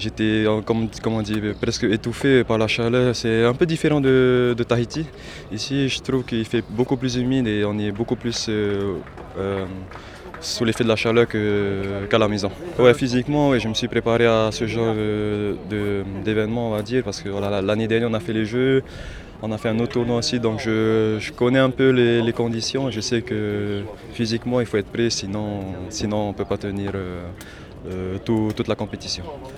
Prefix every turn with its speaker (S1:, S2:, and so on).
S1: J'étais, comme on dit, presque étouffé par la chaleur. C'est un peu différent de Tahiti. Ici, je trouve qu'il fait beaucoup plus humide et on est beaucoup plus sous l'effet de la chaleur qu'à la maison. Ouais, physiquement, ouais, je me suis préparé à ce genre d'événement, on va dire, parce que voilà, l'année dernière, on a fait les Jeux, on a fait un autre tournoi aussi, donc je connais un peu les conditions. Je sais que physiquement, il faut être prêt, sinon on ne peut pas tenir toute la compétition.